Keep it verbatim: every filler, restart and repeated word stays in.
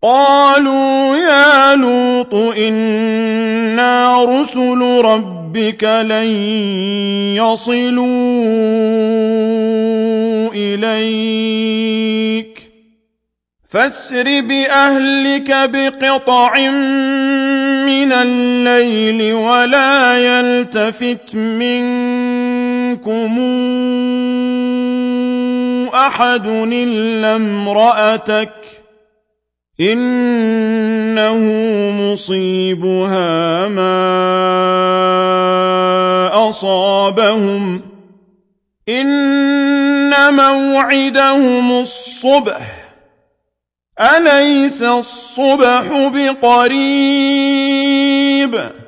قالوا يا لوط إنا رسل ربك لن يصلوا إليك فاسر بأهلك بقطع من الليل ولا يلتفت منكم أحد إلا امرأتك إنه مصيبها ما أصابهم إن موعدهم الصبح أليس الصبح بقريب